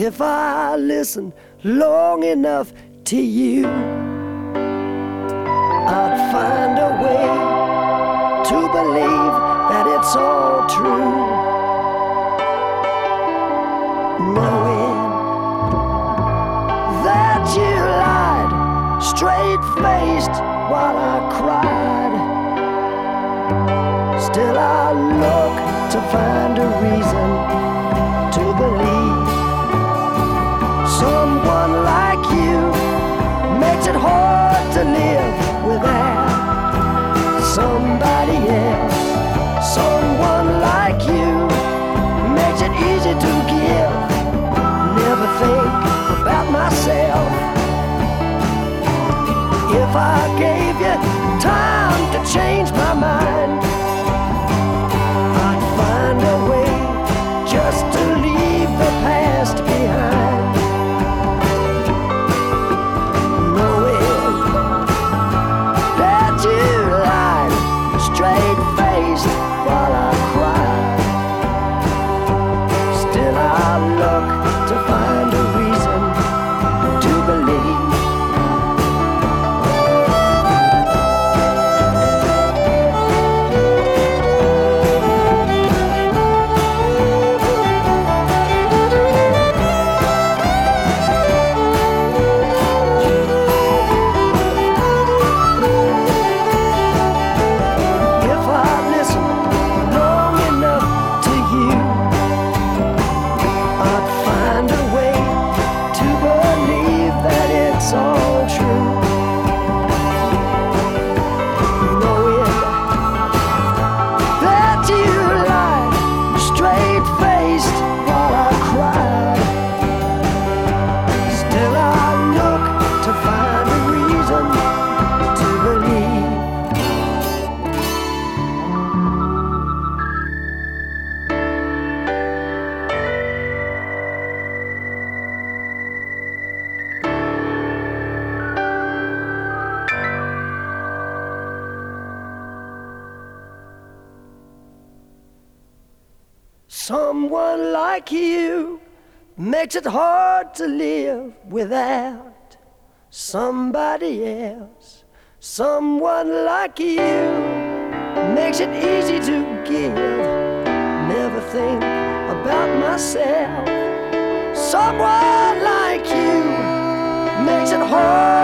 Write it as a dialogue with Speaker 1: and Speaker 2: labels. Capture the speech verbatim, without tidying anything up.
Speaker 1: If I listen long enough to you, I'd find a way to believe that it's all true. Knowing that you lied straight-faced while I cried, still I look to find a reason to believe. Someone like you makes it hard to live without somebody else. Someone like you makes it easy to give. Never think about myself. If I gave you time to change my mind, I'd find a way just to leave the past behind. Knowing that you lied straight-faced while I cried, still I look to find a reason to believe. Someone like you makes it hard to live without somebody else. Someone like you makes it easy to give. Never think about myself. Someone like you makes it hard